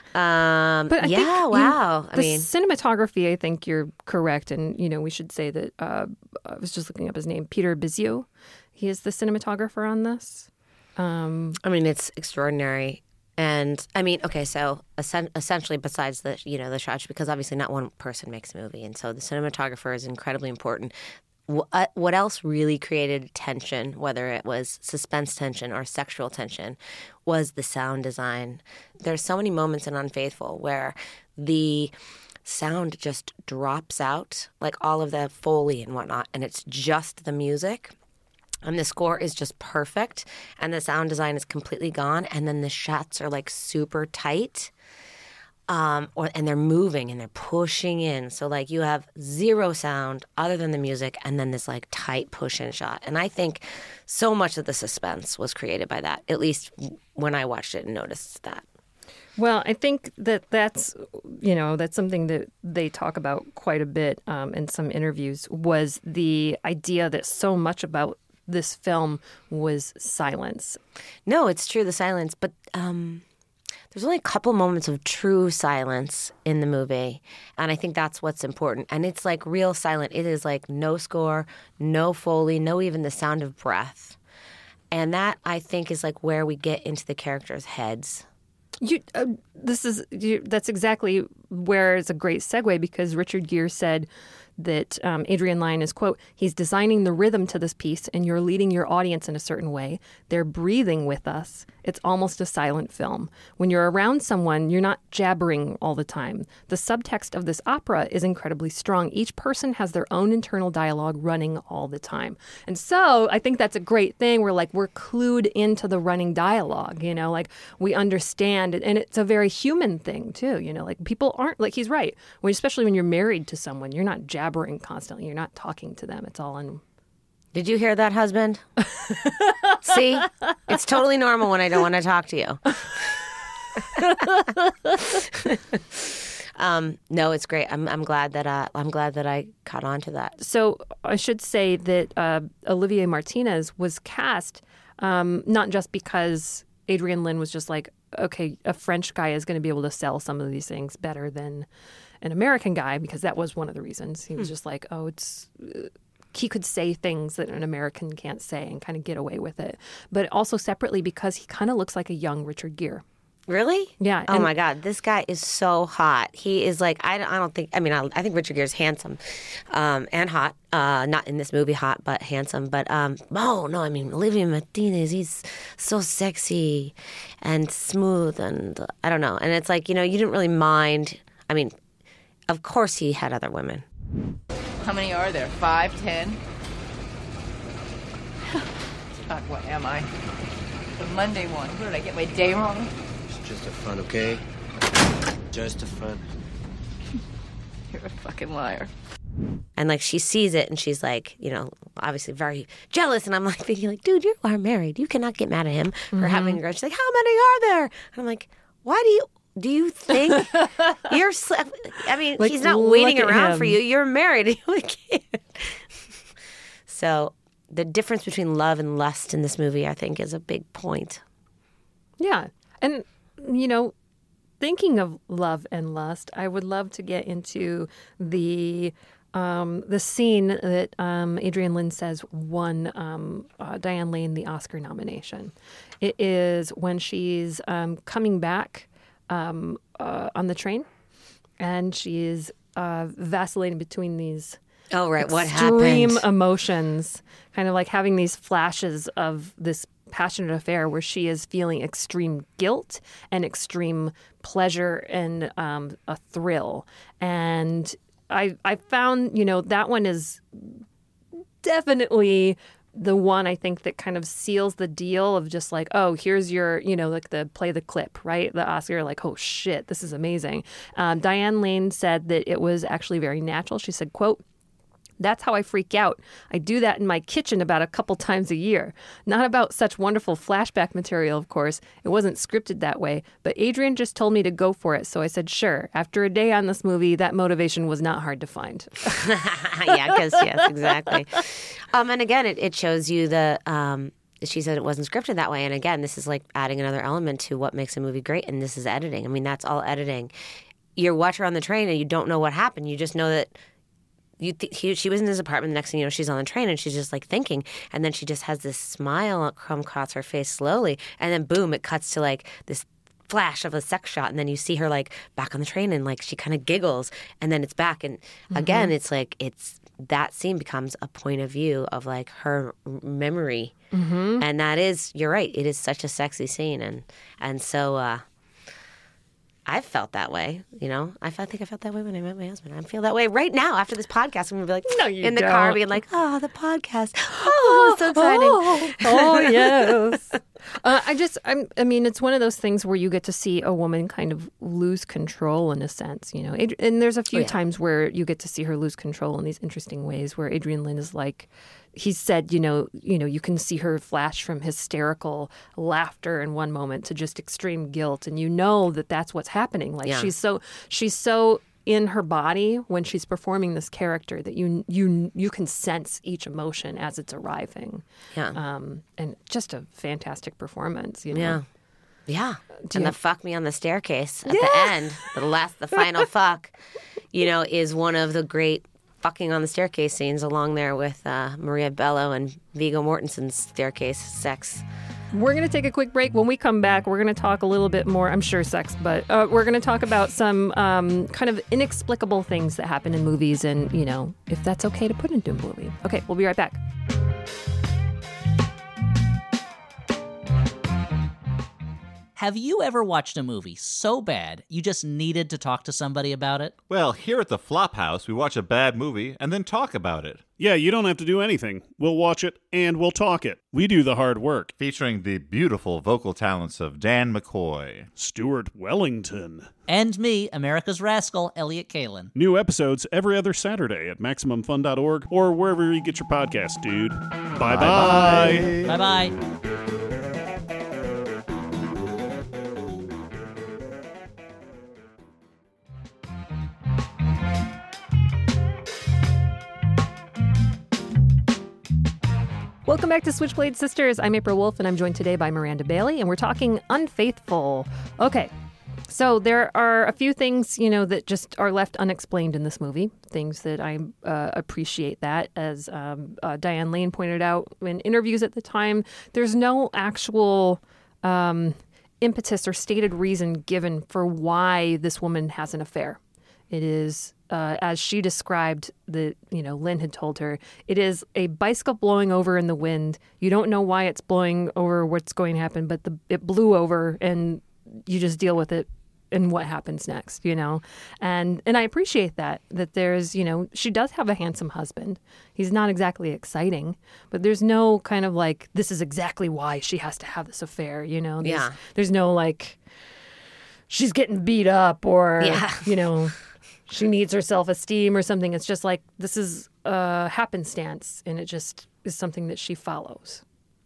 S2: Um,
S1: but I
S2: yeah,
S1: think, you know,
S2: wow. I
S1: the
S2: mean,
S1: cinematography, I think you're correct. And, you know, we should say that uh, I was just looking up his name, Peter Bizio. He is the cinematographer on this. Um,
S2: I mean, it's extraordinary. And I mean, okay, so essentially besides the, you know, the shots, because obviously not one person makes a movie. And so the cinematographer is incredibly important. What else really created tension, whether it was suspense tension or sexual tension, was the sound design. There's so many moments in Unfaithful where the sound just drops out, like all of the Foley and whatnot, and it's just the music. And the score is just perfect, and the sound design is completely gone, and then the shots are like super tight. Um, or and they're moving and they're pushing in. So like you have zero sound other than the music and then this like tight push-in shot. And I think so much of the suspense was created by that, at least when I watched it and noticed that.
S1: Well, I think that that's, you know, that's something that they talk about quite a bit um, in some interviews, was the idea that so much about this film was silence.
S2: No, it's true, the silence, but... Um... There's only a couple moments of true silence in the movie, and I think that's what's important. And it's like real silent. It is like no score, no Foley, no even the sound of breath. And that, I think, is like where we get into the characters' heads.
S1: You, uh, this is you, that's exactly where it's a great segue, because Richard Gere said that um, Adrian Lyne is, quote, he's designing the rhythm to this piece and you're leading your audience in a certain way. They're breathing with us. It's almost a silent film. When you're around someone, you're not jabbering all the time. The subtext of this opera is incredibly strong. Each person has their own internal dialogue running all the time. And so I think that's a great thing. We're like, we're clued into the running dialogue, you know, like we understand it. And it's a very human thing too, you know, like people aren't, like he's right. When, especially when you're married to someone, you're not jabbering constantly. You're not talking to them. It's all in...
S2: Did you hear that, husband? See? It's totally normal when I don't want to talk to you. um, no, it's great. I'm I'm glad that uh, I'm glad that I caught on to that.
S1: So I should say that uh, Olivier Martinez was cast um, not just because Adrian Lyne was just like, okay, a French guy is going to be able to sell some of these things better than an American guy, because that was one of the reasons. He was hmm. just like, oh, it's... Uh, he could say things that an American can't say and kind of get away with it. But also separately because he kind of looks like a young Richard Gere.
S2: Really?
S1: Yeah.
S2: Oh, my God. This guy is so hot. He is like, I don't, I don't think, I mean, I, I think Richard Gere's handsome um, and hot. Uh, not in this movie hot, but handsome. But, um, oh, no, I mean, Olivier Martinez, he's so sexy and smooth and uh, I don't know. And it's like, you know, you didn't really mind. I mean, of course he had other women.
S10: How many are there? Five, ten? God, what am I? The Monday one. What, did I get my day wrong?
S3: It's just a fun, okay? Just a fun.
S10: You're a fucking liar.
S2: And like she sees it and she's like, you know, obviously very jealous. And I'm like thinking like, dude, you are married. You cannot get mad at him for mm-hmm. having a grudge. She's like, how many are there? And I'm like, why do you... Do you think you're... I mean, like, he's not waiting around him. For you. You're married. So the difference between love and lust in this movie, I think, is a big point.
S1: Yeah. And, you know, thinking of love and lust, I would love to get into the... Um, the scene that um, Adrian Lyne says won um, uh, Diane Lane the Oscar nomination. It is when she's um, coming back Um, uh, on the train, and she is uh, vacillating between these
S2: oh right what
S1: extreme
S2: happened?
S1: emotions, kind of like having these flashes of this passionate affair where she is feeling extreme guilt and extreme pleasure and um, a thrill. And I I found, you know, that one is definitely the one I think that kind of seals the deal of just like, oh, here's your, you know, like the play the clip, right? The Oscar, like, oh, shit, this is amazing. Um, Diane Lane said that it was actually very natural. She said, quote, That's how I freak out. I do that in my kitchen about a couple times a year. Not about such wonderful flashback material, of course. It wasn't scripted that way, but Adrian just told me to go for it, so I said sure. After a day on this movie, that motivation was not hard to find.
S2: Yeah, because, yes, exactly. Um, and again, it, it shows you the... Um, she said it wasn't scripted that way. And again, this is like adding another element to what makes a movie great, and this is editing. I mean, that's all editing. You watch her on the train and you don't know what happened. You just know that you th- he, she was in his apartment. The next thing you know, she's on the train and she's just like thinking. And then she just has this smile come across her face slowly. And then boom, it cuts to like this flash of a sex shot. And then you see her like back on the train and like she kind of giggles. And then it's back. And mm-hmm. again, it's like it's that scene becomes a point of view of like her memory. Mm-hmm. And that is, you're right, it is such a sexy scene. And, and so... uh I've felt that way, you know. I felt, I think I felt that way when I met my husband. I feel that way right now after this podcast. I'm going to be like,
S1: no, you
S2: in the
S1: don't.
S2: car being like, oh, the podcast. Oh, so exciting.
S1: Oh, oh yes. uh, I just, I'm, I mean, it's one of those things where you get to see a woman kind of lose control in a sense, you know. Ad- and there's a few
S2: oh, yeah.
S1: times where you get to see her lose control in these interesting ways where Adrian Lyne is like, he said, you know, you know, you can see her flash from hysterical laughter in one moment to just extreme guilt, and you know that that's what's happening. Like yeah. she's so she's so in her body when she's performing this character that you you you can sense each emotion as it's arriving.
S2: Yeah,
S1: um, and just a fantastic performance. You know?
S2: Yeah, yeah.
S1: Do
S2: and
S1: you...
S2: the fuck me on the staircase at
S1: yeah.
S2: the end, the last, the final fuck, you know, is one of the great fucking on the staircase scenes along there with uh, Maria Bello and Viggo Mortensen's staircase sex.
S1: We're going to take a quick break. When we come back, we're going to talk a little bit more, I'm sure sex, but uh, we're going to talk about some um, kind of inexplicable things that happen in movies and, you know, if that's okay to put into a movie. Okay, we'll be right back.
S11: Have you ever watched a movie so bad you just needed to talk to somebody about it?
S12: Well, here at the Flophouse, we watch a bad movie and then talk about it.
S13: Yeah, you don't have to do anything. We'll watch it and we'll talk it. We do the hard work.
S12: Featuring the beautiful vocal talents of Dan McCoy,
S13: Stuart Wellington,
S11: and me, America's Rascal, Elliot Kalin.
S13: New episodes every other Saturday at Maximum Fun dot org or wherever you get your podcasts, dude. Bye-bye.
S11: Bye-bye. Bye-bye.
S1: Welcome back to Switchblade Sisters. I'm April Wolf, and I'm joined today by Miranda Bailey, and we're talking Unfaithful. Okay, so there are a few things, you know, that just are left unexplained in this movie, things that I uh, appreciate that. As um, uh, Diane Lane pointed out in interviews at the time, there's no actual um, impetus or stated reason given for why this woman has an affair. It is... Uh, as she described, that, you know, Lynn had told her, it is a bicycle blowing over in the wind. You don't know why it's blowing over, what's going to happen, but the, it blew over, and you just deal with it and what happens next, you know? And and I appreciate that, that there's, you know, she does have a handsome husband. He's not exactly exciting, but there's no kind of like, this is exactly why she has to have this affair, you know? There's,
S2: yeah.
S1: There's no like, she's getting beat up or,
S2: yeah.
S1: you know... she needs her self-esteem or something. It's just like, this is a happenstance, and it just is something that she follows.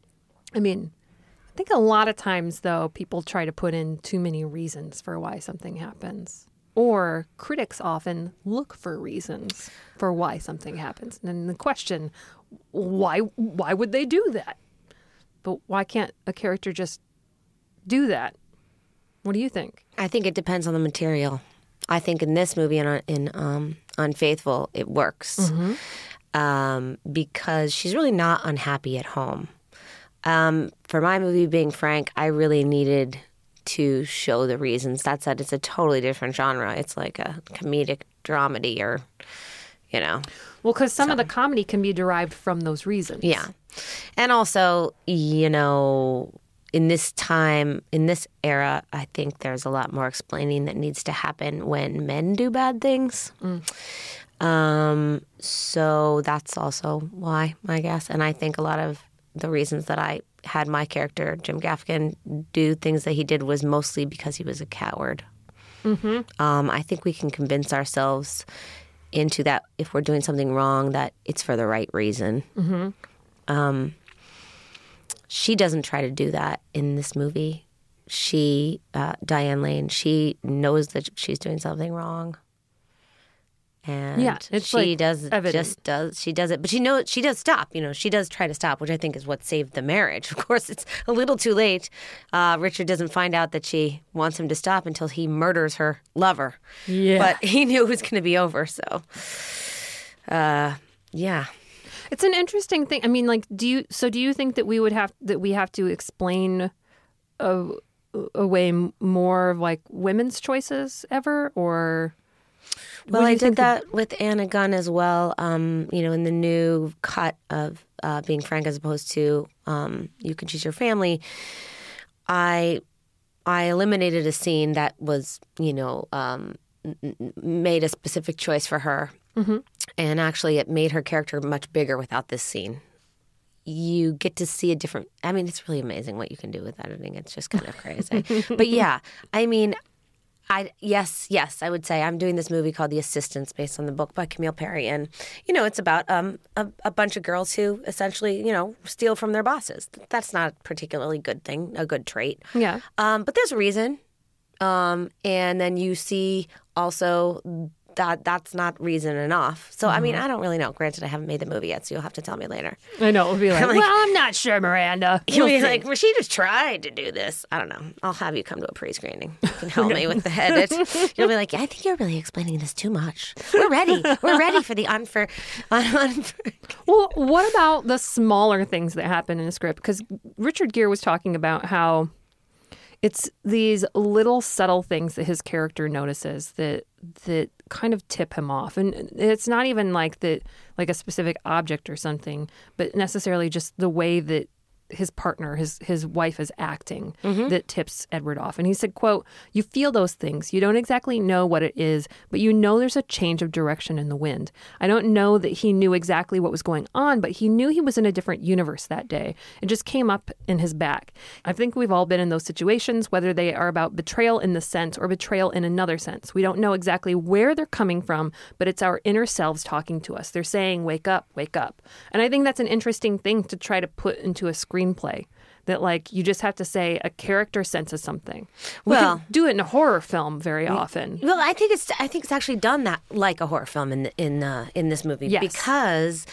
S1: I mean, I think a lot of times, though, people try to put in too many reasons for why something happens. Or critics often look for reasons for why something happens. And then the question, why, why would they do that? But why can't a character just do that? What do you think?
S2: I think it depends on the material. I think in this movie, in, in um, Unfaithful, it works
S1: Mm-hmm.
S2: um, because she's really not unhappy at home. Um, for my movie, being frank, I really needed to show the reasons. That said, it's a totally different genre. It's like a comedic dramedy or, you know.
S1: Well, because some
S2: so.
S1: of the comedy can be derived from those reasons.
S2: Yeah. And also, you know... in this time, in this era, I think there's a lot more explaining that needs to happen when men do bad things.
S1: Mm.
S2: Um, so that's also why, I guess. And I think a lot of the reasons that I had my character, Jim Gaffigan, do things that he did was mostly because he was a coward.
S1: Mm-hmm.
S2: Um, I think we can convince ourselves into that if we're doing something wrong, that it's for the right reason.
S1: Mm-hmm.
S2: Um, she doesn't try to do that in this movie. She, uh, Diane Lane, she knows that she's doing something wrong. And
S1: yeah, it's
S2: she
S1: like
S2: does
S1: evident.
S2: just does she does it, but she knows she does stop. You know, she does try to stop, which I think is what saved the marriage. Of course, it's a little too late. Uh, Richard doesn't find out that she wants him to stop until he murders her lover.
S1: Yeah,
S2: but he knew it was going to be over. So, uh, yeah,
S1: it's an interesting thing. I mean, like, do you? So, do you think that we would have that we have to explain a, a way more of like women's choices ever, or?
S2: Well, I did that with Anna Gunn as well, um, you know, in the new cut of uh, Being Frank as opposed to um, You Can Choose Your Family. I I eliminated a scene that was, you know, um, made a specific choice for her.
S1: Mm-hmm.
S2: And actually it made her character much bigger without this scene. You get to see a different, I mean, it's really amazing what you can do with editing. It's just kind of crazy. But yeah, I mean... I yes, yes, I would say I'm doing this movie called The Assistants based on the book by Camille Perry. And, you know, it's about um, a, a bunch of girls who essentially, you know, steal from their bosses. That's not a particularly good thing, a good trait.
S1: Yeah.
S2: Um, but there's a reason. Um, and then you see also that that's not reason enough. So, mm-hmm. I mean, I don't really know. Granted, I haven't made the movie yet, so you'll have to tell me later.
S1: I know. It'll be like,
S2: like
S1: well, I'm not sure, Miranda.
S2: You'll
S1: We'll
S2: be
S1: see.
S2: like, well, she just tried to do this. I don't know. I'll have you come to a pre-screening. You can help me with the edit. You'll be like, yeah, I think you're really explaining this too much. We're ready. We're ready for the unfair. unfair.
S1: Well, what about the smaller things that happen in the script? Because Richard Gere was talking about how it's these little subtle things that his character notices that that kind of tip him off. And it's not even like that, like a specific object or something, but necessarily just the way that his partner, his his wife is acting
S2: Mm-hmm.
S1: that tips Edward off. And he said, quote, "You feel those things. You don't exactly know what it is, but you know there's a change of direction in the wind. I don't know that he knew exactly what was going on, but he knew he was in a different universe that day. It just came up in his back. I think we've all been in those situations, whether they are about betrayal in this sense or betrayal in another sense. We don't know exactly where they're coming from, but it's our inner selves talking to us. They're saying, wake up, wake up." And I think that's an interesting thing to try to put into a screenplay, that like you just have to say a character senses something. We
S2: Well-
S1: can do it in a horror film very often.
S2: Well, I think it's I think it's actually done that like a horror film in in uh, in this movie
S1: Yes.
S2: because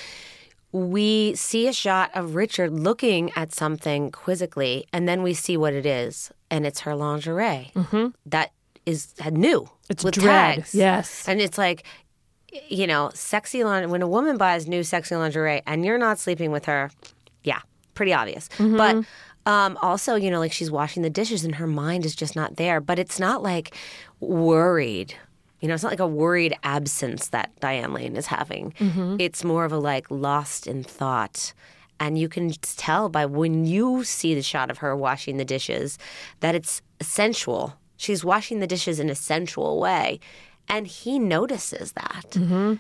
S2: we see a shot of Richard looking at something quizzically, and then we see what it is, and it's her lingerie that is new.
S1: It's
S2: with
S1: dread.
S2: tags.
S1: Yes.
S2: And it's like, you know, sexy lingerie. When a woman buys new sexy lingerie and you're not sleeping with her, yeah, pretty obvious. But um, also, you know, like she's washing the dishes and her mind is just not there. But it's not like worried. You know, it's not like a worried absence that Diane Lane is having. It's more of a like lost in thought. And you can tell by when you see the shot of her washing the dishes that it's sensual. She's washing the dishes in a sensual way. And he notices that.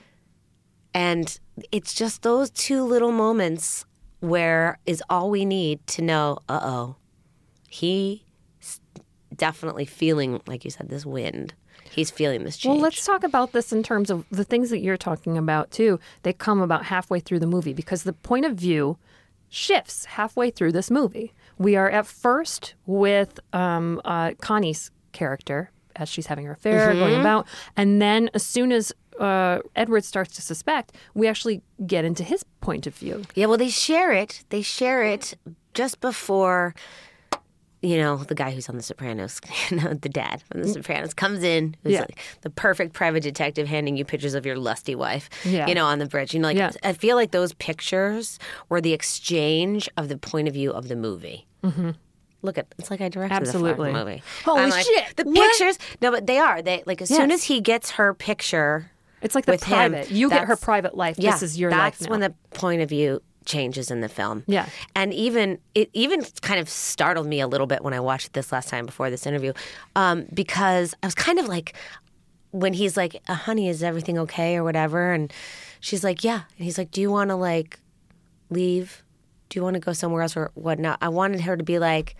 S2: And it's just those two little moments where is all we need to know, uh-oh, he's definitely feeling, like you said, this wind. He's feeling this change.
S1: Well, let's talk about this in terms of the things that you're talking about, too. They come about halfway through the movie because the point of view shifts halfway through this movie. We are at first with um, uh, Connie's character as she's having her affair,
S2: Mhm.
S1: going about. And then as soon as uh, Edward starts to suspect, we actually get into his point of view.
S2: Yeah, well, they share it. They share it just before, you know, the guy who's on The Sopranos, you know, the dad from The Sopranos, comes in. Who's
S1: Yeah.
S2: like the perfect private detective handing you pictures of your lusty wife,
S1: Yeah.
S2: you know, on the bridge. You know, like,
S1: Yeah.
S2: I feel like those pictures were the exchange of the point of view of the movie.
S1: Mm-hmm.
S2: Look at it's like I directed
S1: Absolutely.
S2: the fucking movie.
S1: Holy
S2: I'm like,
S1: shit,
S2: The
S1: what?
S2: pictures, no, but they are. They like as soon
S1: Yes.
S2: as he gets her picture,
S1: It's like the
S2: with
S1: private.
S2: him,
S1: You get her
S2: that's-
S1: private life.
S2: Yeah,
S1: This is your
S2: that's
S1: life now.
S2: when the point of view changes in the film.
S1: Yeah.
S2: And even it even kind of startled me a little bit when I watched this last time before this interview, um, because I was kind of like, when he's like, uh, "Honey, is everything okay?" or whatever, and she's like, "Yeah," and he's like, "Do you want to like leave? Do you want to go somewhere else or whatnot?" I wanted her to be like,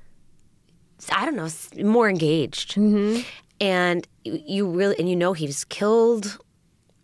S2: I don't know, s- more engaged.
S1: Mm-hmm.
S2: And you- you really, and you know, he's killed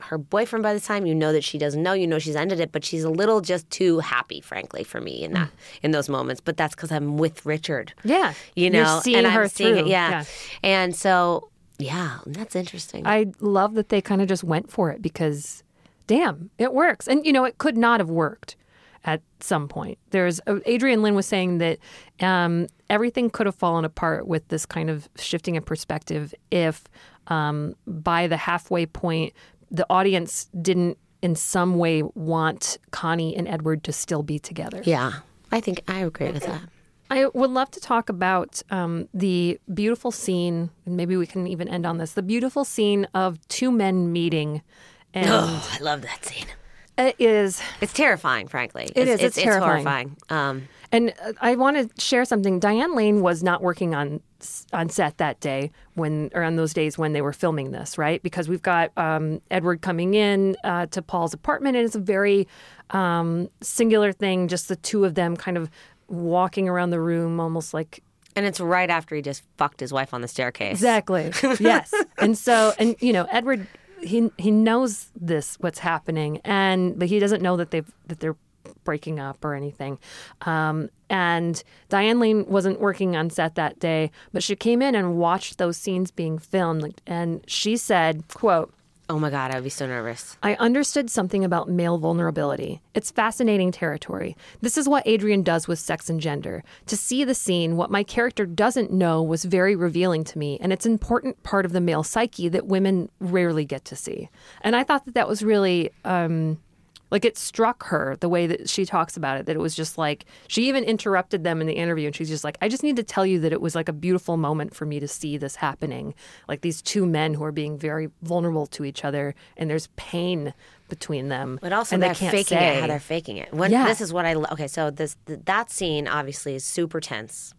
S2: her boyfriend by this time. You know that she doesn't know. You know she's ended it, but she's a little just too happy, frankly, for me in that in those moments. But that's because I'm with Richard.
S1: Yeah.
S2: You know,
S1: You're seeing
S2: and
S1: her
S2: I'm seeing
S1: through.
S2: it. Yeah.
S1: Yeah.
S2: And so, yeah, that's interesting.
S1: I love that they kind of just went for it because, damn, it works. And, you know, it could not have worked at some point. There's uh, Adrian Lynn was saying that um, everything could have fallen apart with this kind of shifting of perspective if um, by the halfway point, the audience didn't in some way want Connie and Edward to still be together.
S2: Yeah, I think I agree with that.
S1: I would love to talk about um, the beautiful scene, and maybe we can even end on this, the beautiful scene of two men meeting. And
S2: Oh, I love that scene.
S1: It is.
S2: It's terrifying, frankly.
S1: It is.
S2: It's,
S1: It's terrifying.
S2: horrifying. Um,
S1: And uh, I want to share something. Diane Lane was not working on on set that day when, or on those days when they were filming this, right? Because we've got um, Edward coming in uh, to Paul's apartment, and it's a very um, singular thing. Just the two of them, kind of walking around the room, almost like.
S2: And it's right after he just fucked his wife on the staircase.
S1: Exactly. Yes. And so, and you know, Edward. He he knows this what's happening, and but he doesn't know that they've that they're breaking up or anything. Um, and Diane Lane wasn't working on set that day, but she came in and watched those scenes being filmed, and she said, "quote."
S2: Oh my God, I would be so nervous.
S1: I understood something about male vulnerability. It's fascinating territory. This is what Adrian does with Sex and Gender. To see the scene, what my character doesn't know was very revealing to me, and it's an important part of the male psyche that women rarely get to see. And I thought that that was really... Um, Like it struck her the way that she talks about it, that it was just like, she even interrupted them in the interview and she's just like, I just need to tell you that it was like a beautiful moment for me to see this happening. Like these two men who are being very vulnerable to each other and there's pain between them.
S2: But also
S1: and
S2: they're
S1: they can't
S2: faking
S1: say.
S2: it how they're faking it. When,
S1: Yeah.
S2: This is what I, lo- okay, so this th- that scene obviously is super tense.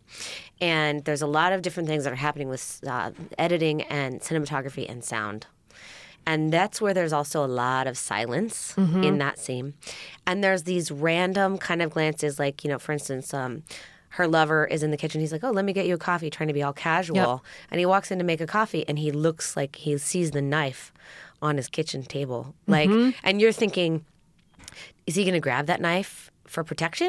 S2: And there's a lot of different things that are happening with uh, editing and cinematography and sound. And that's where there's also a lot of silence
S14: Mhm.
S2: in that scene. And there's these random kind of glances, like, you know, for instance, um, her lover is in the kitchen. He's like, oh, let me get you a coffee, trying to be all casual.
S1: Yep.
S2: And he walks in to make a coffee, and he looks like he sees the knife on his kitchen table. Like,
S1: Mhm.
S2: and you're thinking, is he going to grab that knife for protection?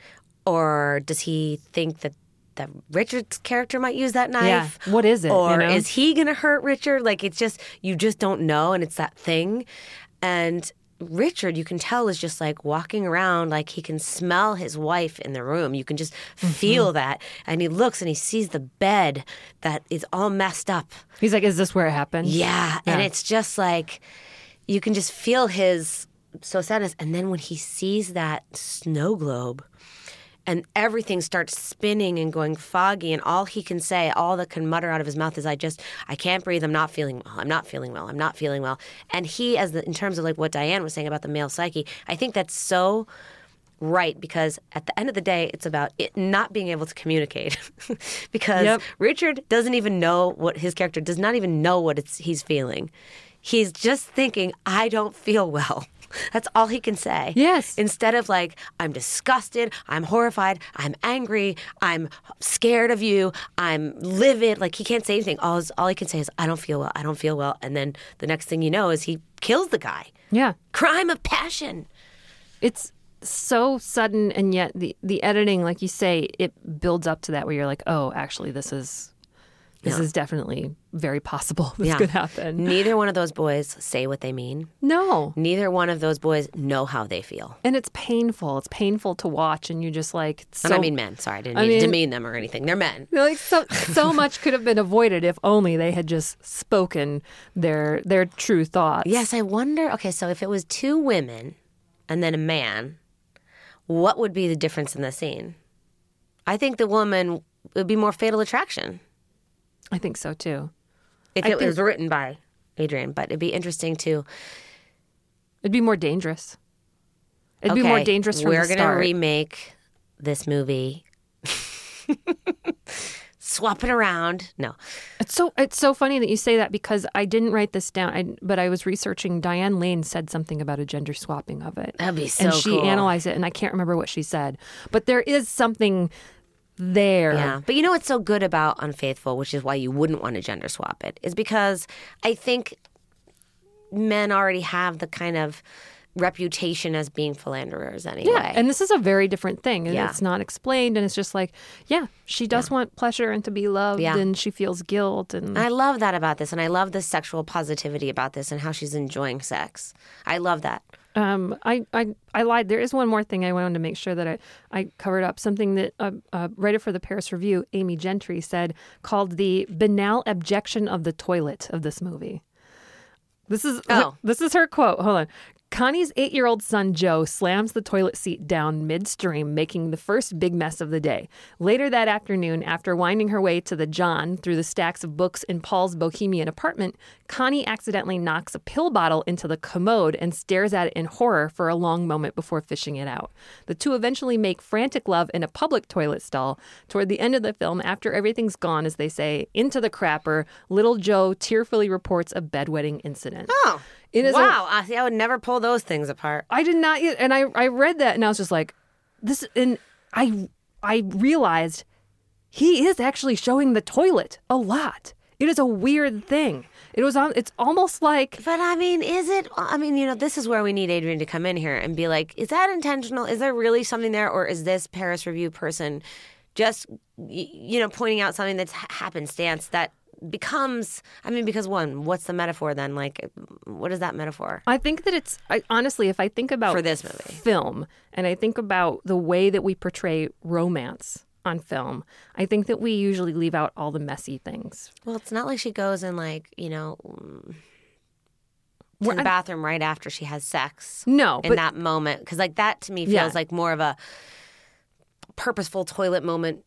S2: Or does he think that that Richard's character might use that knife?
S1: Yeah. What is it,
S2: Or
S1: you know?
S2: is he going to hurt Richard? Like, it's just, you just don't know, and it's that thing. And Richard, you can tell, is just like walking around, like he can smell his wife in the room. You can just feel that. And he looks and he sees the bed that is all messed up.
S1: He's like, is this where it happened?
S2: Yeah. And it's just like, you can just feel his so sadness. And then when he sees that snow globe, and everything starts spinning and going foggy, and all he can say, all that can mutter out of his mouth is, I just, I can't breathe, I'm not feeling well, I'm not feeling well, I'm not feeling well. And he, as the, in terms of like what Diane was saying about the male psyche, I think that's so right, because at the end of the day, it's about it not being able to communicate. Because
S1: Yep.
S2: Richard doesn't even know what, his character does not even know what it's, he's feeling. He's just thinking, I don't feel well. That's all he can say.
S1: Yes.
S2: Instead of like, I'm disgusted, I'm horrified, I'm angry, I'm scared of you, I'm livid. Like, he can't say anything. All, all he can say is, I don't feel well, I don't feel well. And then the next thing you know is he kills the guy.
S1: Yeah.
S2: Crime of passion.
S1: It's so sudden, and yet the, the editing, like you say, it builds up to that where you're like, oh, actually, this is this
S2: Yeah.
S1: is definitely very possible. This
S2: Yeah.
S1: could happen.
S2: Neither one of those boys say what they mean.
S1: No.
S2: Neither one of those boys know how they feel.
S1: And it's painful. It's painful to watch, and you just like. So,
S2: and I mean men. Sorry, I didn't
S1: I
S2: mean to
S1: mean-
S2: demean them or anything. They're men.
S1: Like so, so much could have been avoided if only they had just spoken their their true thoughts.
S2: Yes, I wonder. Okay, so if it was two women and then a man, what would be the difference in the scene? I think the woman would be more Fatal Attraction.
S1: I think so too.
S2: If
S1: I
S2: it
S1: think-
S2: was written by Adrian, but it'd be interesting to.
S1: It'd be more dangerous. It'd be more
S2: Okay,
S1: dangerous from
S2: We're
S1: the
S2: gonna
S1: start.
S2: remake this movie. Swap it around. No.
S1: It's so it's so funny that you say that, because I didn't write this down, I, but I was researching. Diane Lane said something about a gender swapping of it.
S2: That'd be so
S1: And she
S2: cool.
S1: analyzed it, and I can't remember what she said. But there is something there.
S2: Yeah. But you know what's so good about Unfaithful, which is why you wouldn't want to gender swap it, is because I think men already have the kind of reputation as being philanderers anyway.
S1: Yeah, and this is a very different thing. And
S2: Yeah.
S1: it's not explained, and it's just like, yeah, she does
S2: Yeah.
S1: want pleasure and to be loved,
S2: Yeah.
S1: and she feels guilt. And
S2: And I love that about this, and I love the sexual positivity about this and how she's enjoying sex. I love that.
S1: Um, I, I, I lied. There is one more thing I wanted to make sure that I, I covered up. Something that a, a writer for the Paris Review, Amy Gentry, said called the banal abjection of the toilet of this movie. This is
S2: Oh.
S1: this is her quote. Hold on. Connie's eight-year-old son, Joe, slams the toilet seat down midstream, making the first big mess of the day. Later that afternoon, after winding her way to the John through the stacks of books in Paul's bohemian apartment, Connie accidentally knocks a pill bottle into the commode and stares at it in horror for a long moment before fishing it out. The two eventually make frantic love in a public toilet stall. Toward the end of the film, after everything's gone, as they say, into the crapper, little Joe tearfully reports a bedwetting incident.
S2: Oh.
S1: It is a-
S2: wow. I see. I would never pull those things apart.
S1: I did not, and I, I read that and I was just like, this, and I, I realized he is actually showing the toilet a lot. It is a weird thing. It was on, it's almost like.
S2: But I mean, is it? I mean, you know, this is where we need Adrian to come in here and be like, is that intentional? Is there really something there? Or is this Paris Review person just, y- you know, pointing out something that's ha- happenstance that becomes, I mean, because one, what's the metaphor then? Like, what is that metaphor?
S1: I think that it's, I, honestly, if I think about
S2: For this movie.
S1: film and I think about the way that we portray romance on film, I think that we usually leave out all the messy things.
S2: Well, it's not like she goes and like, you know, mm, to
S1: Well,
S2: the
S1: I-
S2: bathroom right after she has sex.
S1: No,
S2: in
S1: but-
S2: that moment. Because like that to me feels
S1: Yeah.
S2: like more of a purposeful toilet moment.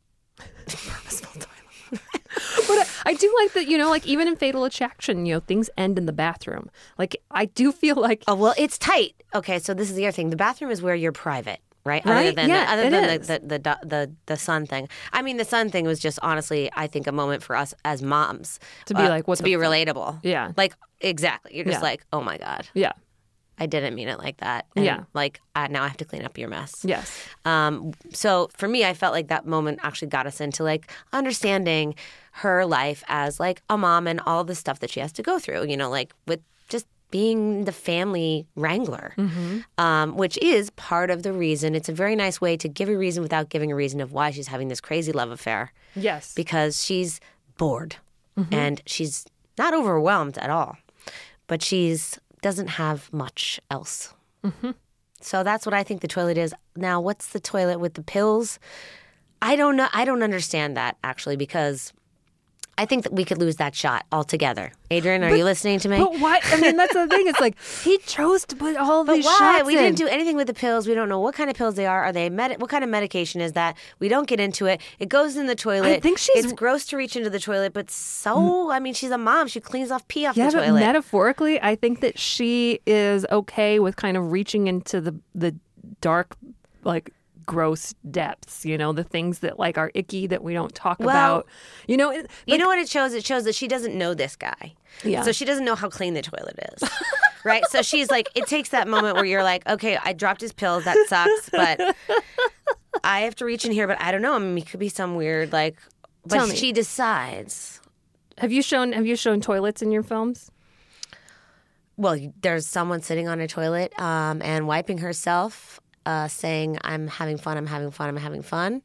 S1: But I, I do like that, you know, like even in Fatal Attraction, you know, things end in the bathroom. Like, I do feel like.
S2: Oh, well, it's tight. Okay, so this is the other thing. The bathroom is where you're private, right? Other
S1: Right?
S2: than,
S1: Yeah,
S2: the, other
S1: it
S2: than
S1: is.
S2: the, the, the, the, the sun thing. I mean, the sun thing was just honestly, I think, a moment for us as moms.
S1: To be like, what
S2: To
S1: the
S2: be
S1: fuck?
S2: relatable.
S1: Yeah.
S2: Like, exactly. You're just
S1: Yeah.
S2: like, oh my God.
S1: Yeah.
S2: I didn't mean it like that. And
S1: Yeah.
S2: Like, I, now I have to clean up your mess.
S1: Yes.
S2: Um, so for me, I felt like that moment actually got us into like understanding her life as like a mom and all the stuff that she has to go through, you know, like with just being the family wrangler,
S1: Mm-hmm.
S2: um, which is part of the reason. It's a very nice way to give a reason without giving a reason of why she's having this crazy love affair.
S1: Yes.
S2: Because she's bored
S1: Mhm.
S2: and she's not overwhelmed at all, but she's doesn't have much else.
S1: Mm-hmm.
S2: So that's what I think the toilet is. Now, what's the toilet with the pills? I don't know. I don't understand that actually, because I think that we could lose that shot altogether. Adrian, are
S1: But-
S2: you listening to me?
S1: But why? I mean, that's the thing. It's like he chose to put all
S2: But
S1: these
S2: why?
S1: shots
S2: We
S1: in.
S2: didn't do anything with the pills. We don't know what kind of pills they are. Are they med- what kind of medication is that? We don't get into it. It goes in the toilet.
S1: I think she's-
S2: It's gross to reach into the toilet, but so I mean, she's a mom. She cleans off pee off
S1: Yeah,
S2: the
S1: but
S2: toilet.
S1: metaphorically, I think that she is okay with kind of reaching into the the dark, like gross depths. You know, the things that like are icky that we don't talk
S2: Well,
S1: about. You know, it,
S2: you
S1: like-
S2: know what it shows? It shows that she doesn't know this guy.
S1: Yeah.
S2: So she doesn't know how clean the toilet is. Right? So she's like, it takes that moment where you're like, okay, I dropped his pills. That sucks. But I have to reach in here. But I don't know. I mean, it could be some weird, like, but
S1: Tell me.
S2: she decides.
S1: Have you shown Have you shown toilets in your films?
S2: Well, there's someone sitting on a toilet um, and wiping herself, uh, saying, I'm having fun, I'm having fun, I'm having fun.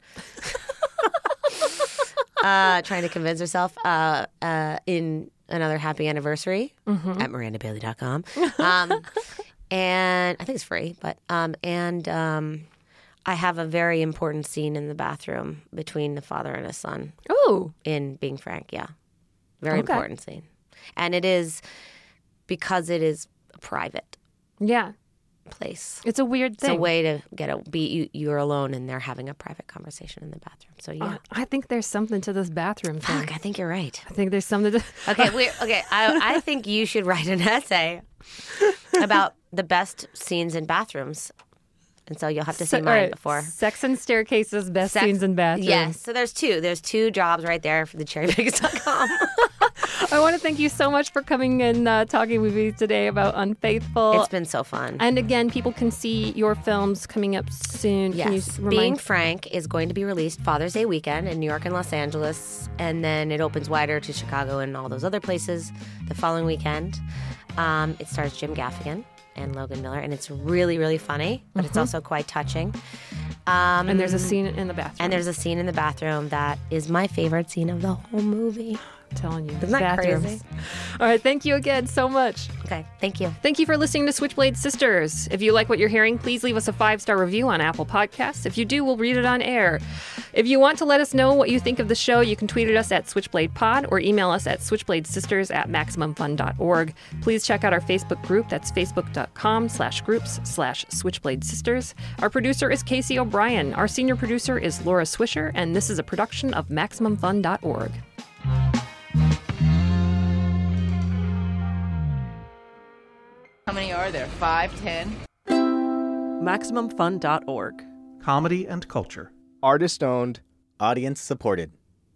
S2: uh, trying to convince herself uh, uh, in another happy anniversary
S1: Mhm.
S2: at miranda bailey dot com. Um, and I think it's free, but, um, and um, I have a very important scene in the bathroom between the father and his son.
S1: Oh.
S2: In Being Frank, yeah. Very
S1: Okay.
S2: important scene. And it is because it is a private
S1: Yeah.
S2: place.
S1: It's a weird
S2: It's a
S1: thing.
S2: way to get a be you, you're alone and they're having a private conversation in the bathroom. So yeah.
S1: Uh, I think there's something to this bathroom thing.
S2: Fuck, I think you're right.
S1: I think there's something to.
S2: Okay, we okay. I I think you should write an essay about the best scenes in bathrooms. And so you'll have to see
S1: Se-
S2: mine
S1: all right,
S2: before.
S1: Sex and Staircases, best
S2: Sex-
S1: scenes in bathrooms.
S2: Yes. So there's two. There's two jobs right there for the cherry pigs dot com.
S1: I want to thank you so much for coming and uh, talking with me today about Unfaithful.
S2: It's been so fun.
S1: And again, people can see your films coming up soon. Can you
S2: Yes.
S1: s-
S2: Being
S1: remind?
S2: Frank is going to be released Father's Day weekend in New York and Los Angeles. And then it opens wider to Chicago and all those other places the following weekend. Um, it stars Jim Gaffigan and Logan Miller, and it's really, really funny, but it's
S1: Mhm.
S2: also quite touching. Um,
S1: And there's a scene in the bathroom.
S2: And there's a scene in the bathroom that is my favorite scene of the whole movie.
S1: I'm telling you.
S2: Isn't that
S1: bathrooms.
S2: crazy?
S1: All right, thank you again so much.
S2: Okay, thank you.
S1: Thank you for listening to Switchblade Sisters. If you like what you're hearing, please leave us a five-star review on Apple Podcasts. If you do, we'll read it on air. If you want to let us know what you think of the show, you can tweet at us at SwitchbladePod or email us at switchbladesisters at maximum fun dot org. Please check out our Facebook group. That's facebook.com slash groups slash Switchblade Sisters. Our producer is Casey O'Brien. Our senior producer is Laura Swisher, and this is a production of maximum fun dot org.
S10: How many are there? Five, ten?
S14: maximum fun dot org.
S15: Comedy and culture.
S16: Artist owned. Audience supported.